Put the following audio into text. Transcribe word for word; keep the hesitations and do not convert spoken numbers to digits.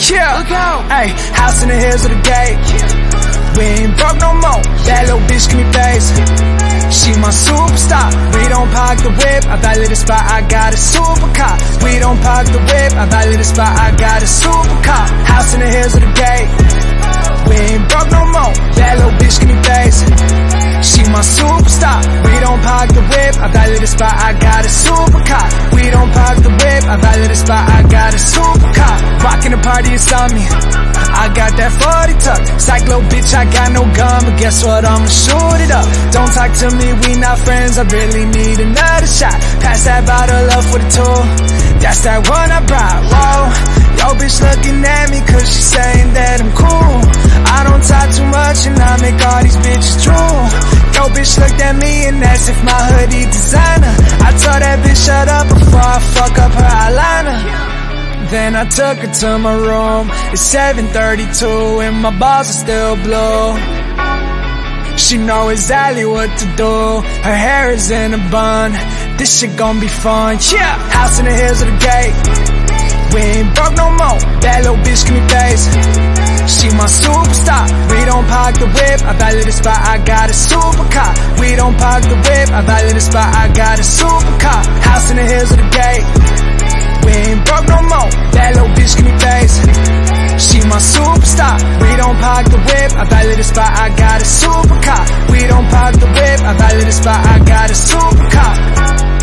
Yeah, look out. Ay, house in the hills of the gate. We ain't broke no more. That little bitch give me face. She my superstar. We don't park the whip. I value the spot. I got a supercar. We don't park the whip. I value the spot. I got a supercar. House in the hills of the gate. We ain't broke no more. That little bitch give me face. She my superstar. We don't park the whip. I value the spot. I got a supercar. We don't park the whip. I value the spot. I got a supercar. Rockin' the party, it's on me. I got that forty tuck. Psych little bitch, I got no gun, but guess what? I'ma shoot it up. Don't talk to me, we not friends. I really need another shot. Pass that bottle up for the two. That's that one I brought. Whoa, yo bitch looking at me 'cause she saying that I'm cool. I don't talk too much and I make all these bitches drool. Yo bitch looked at me and asked if my hoodie designer. I told that bitch shut up before I fuck up her eyeliner. Then I took her to my room. It's seven thirty-two and my balls are still blue. She know exactly what to do. Her hair is in a bun. This shit gon' be fun. Yeah, house in the hills of the gate. We ain't broke no more. That little bitch give me face. She my superstar. We don't park the whip. I value the spot. I got a supercar. We don't park the whip. I value the spot. I got a supercar. House in the hills of the gate. We ain't broke no more. That little bitch give me face. She my superstar. We don't park the whip. I value the spot. I got a supercar. We don't park the whip. I value the spot. I got a supercar.